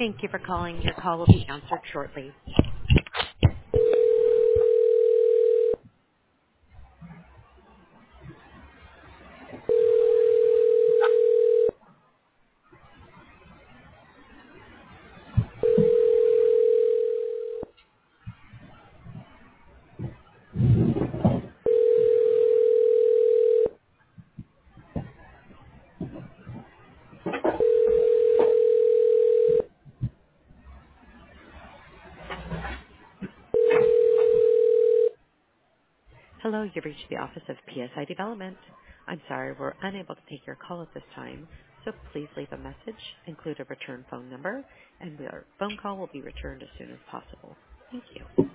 Thank you for calling. Your call will be answered shortly. Hello, you've reached the office of PSI Development. I'm sorry, we're unable to take your call at this time, so please leave a message, include a return phone number, and our phone call will be returned as soon as possible. Thank you.